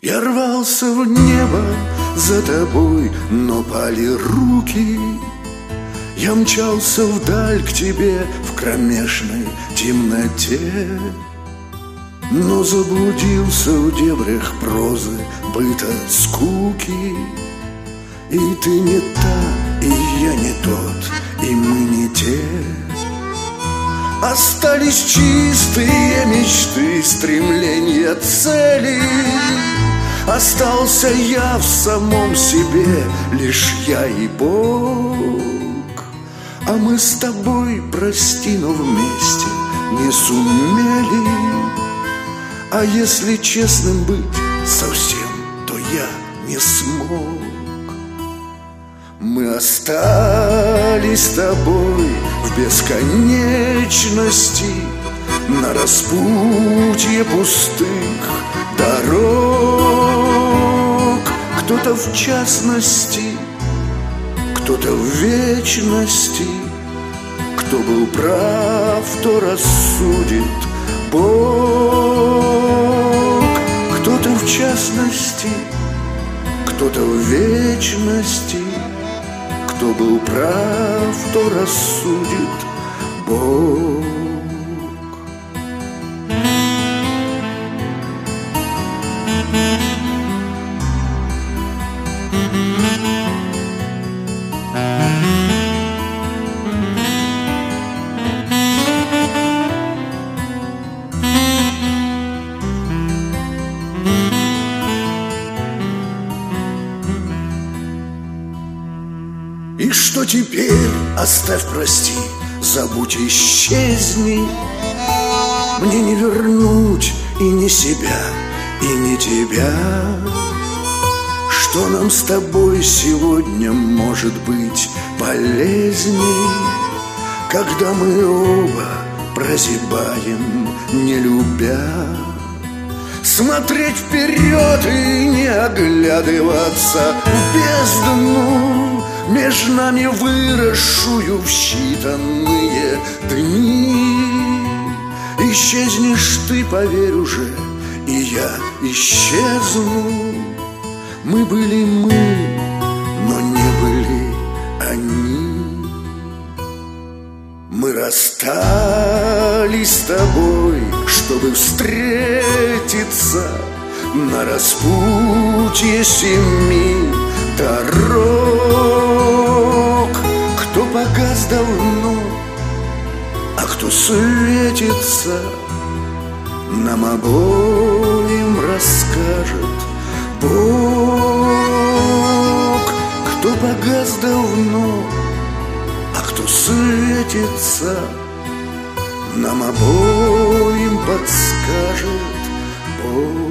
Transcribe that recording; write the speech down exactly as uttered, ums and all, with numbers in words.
Я рвался в небо за тобой, но пали руки. Я мчался вдаль к тебе в кромешной темноте, но заблудился в дебрях прозы, быта, скуки. И ты не та, и я не тот, и мы не те. Остались чистые мечты, стремления, цели. Остался я в самом себе, лишь я и Бог. А мы с тобой, прости, но вместе не сумели. А если честным быть совсем, то я не смог. Мы остались с тобой в бесконечности, на распутье пустых дорог. Кто-то в частности, кто-то в вечности. Кто был прав, то рассудит Бог. Кто-то в частности, кто-то в вечности. Кто был прав, то рассудит Бог. И что теперь? Оставь, прости, забудь, исчезни. Мне не вернуть и не себя, и не тебя. Что нам с тобой сегодня может быть полезней, когда мы оба прозябаем, не любя? Смотреть вперед и не оглядываться в бездну, между нами выросшую в считанные дни. Исчезнешь ты, поверь уже, и я исчезну. Мы были мы, но не были они. Мы расстались с тобой, чтобы встретиться на распутье семи дорог. Кто погас давно, а кто светится, нам обоим расскажет Бог. Кто погас давно, а кто светится, нам обоим подскажет Бог.